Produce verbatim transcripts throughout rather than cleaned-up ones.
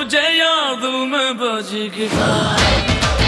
तुझे याद में बजी गिटार,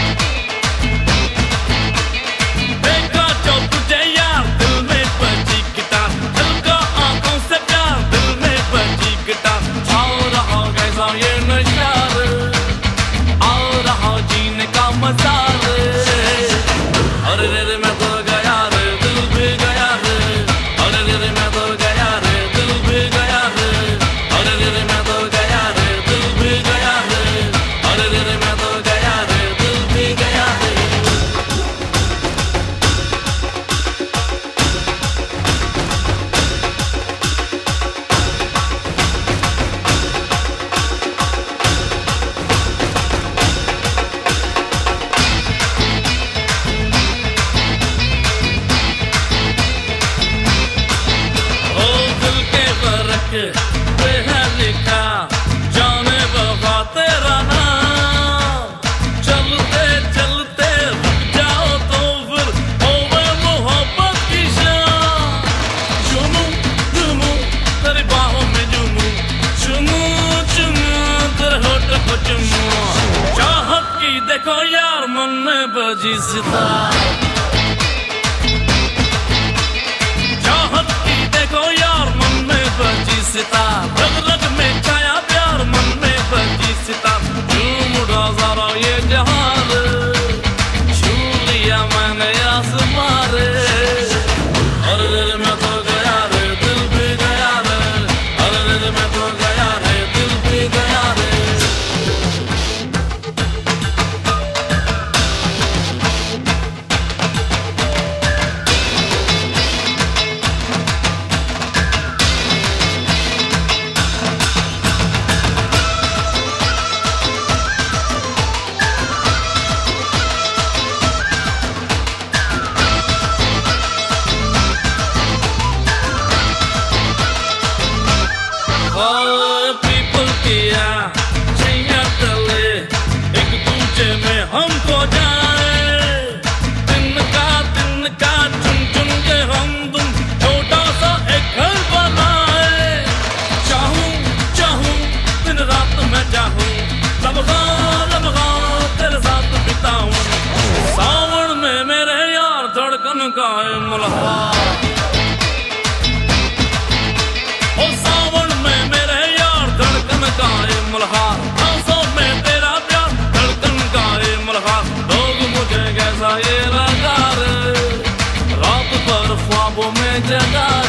देखा जो तुझे यार दिल में बजी गिटार, दिल का आंखों से प्यार दिल में बजी गिटार। आओ रहा कैसा ये नशा रे, आओ रहा जीने का मजा रे। अरे रे रे मैं तो गया रे, दिल भी गया रे। अरे रे रे मैं तो गया रे, दिल भी गया रे। अरे रे रे मैं तो गया रे, दिल भी गया रे। अरे रे रे मैं तो गया रे, दिल भी गया रे। पे है लिखा जाने वफा तेरा नाम, चलते चलते रुक जाओ तो फिर होवे मोहब्बत की शाम। चुमू चुमू तेरी बाहों में चुमू, चुमू चुमू तेरे होठ को चुमू। चाहत की देखो यार मन में बजी सितार, चाहत की देखो यार मन में बजी सितार। रग रग में छाया प्यार मन में बजी सितार। झूम उड़ा जरा ये जहां रे, छू लिया मैंने आसमां रे। अरे रे मैं तो गया रे, दिल भी गया रे। अरे रे मैं तो गया रे, दिल भी गया रे। पीपल किया छैया तले एक दूजे में हमको जाए, दिन का दिन का चुन चुन के हम तुम छोटा सा एक घर बनाए। चाहूं चाहूं दिन रात मैं चाहूं, लम्हा लम्हा तेरे साथ बिताऊं। सावन में मेरे यार धड़कन का है मुल्हार, मुल्हार आंसों में तेरा प्यार धड़कन का है मुल्हार। लोग मुझे कैसा ये लगा रे, रात भर ख्वाबों में जगा